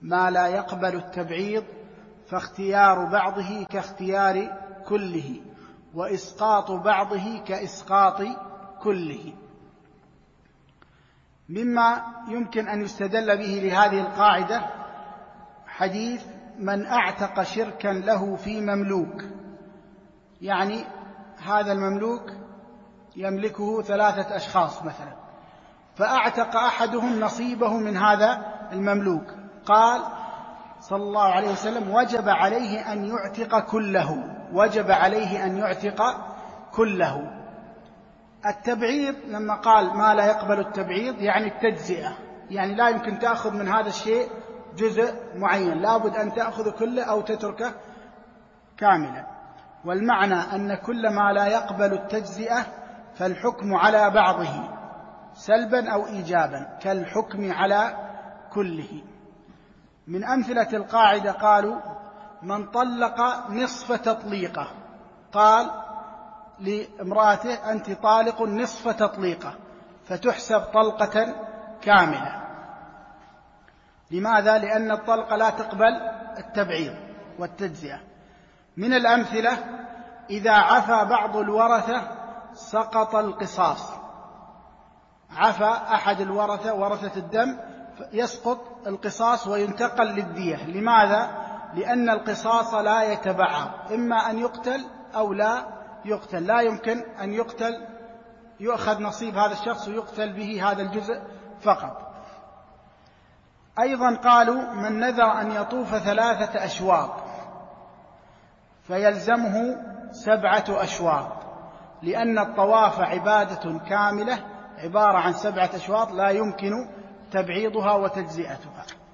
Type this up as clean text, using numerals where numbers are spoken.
ما لا يقبل التبعيض، فاختيار بعضه كاختيار كله، وإسقاط بعضه كإسقاط كله. مما يمكن أن يستدل به لهذه القاعدة حديث من أعتق شركا له في مملوك، يعني هذا المملوك يملكه 3 أشخاص مثلا، فأعتق أحدهم نصيبه من هذا المملوك، قال صلى الله عليه وسلم وجب عليه أن يعتق كله، وجب عليه أن يعتق كله. التبعيض لما قال ما لا يقبل التبعيض يعني التجزئة، يعني لا يمكن تأخذ من هذا الشيء جزء معين، لابد أن تأخذ كله أو تتركه كاملا. والمعنى أن كل ما لا يقبل التجزئة فالحكم على بعضه سلبا أو إيجابا كالحكم على كله. من أمثلة القاعدة قالوا من طلق نصف تطليقة، قال لامرأته أنت طالق نصف تطليقة، فتحسب طلقة كاملة. لماذا؟ لأن الطلقة لا تقبل التبعيض والتجزئة. من الأمثلة إذا عفى بعض الورثة سقط القصاص، عفى أحد الورثة ورثة الدم يسقط القصاص وينتقل للدية. لماذا؟ لأن القصاص لا يتبعض، إما أن يقتل أو لا يقتل، لا يمكن أن يقتل يؤخذ نصيب هذا الشخص ويقتل به هذا الجزء فقط. أيضا قالوا من نذر أن يطوف 3 أشواط فيلزمه 7 أشواط، لأن الطواف عبادة كاملة عبارة عن 7 أشواط لا يمكن تبعيضها وتجزئتها.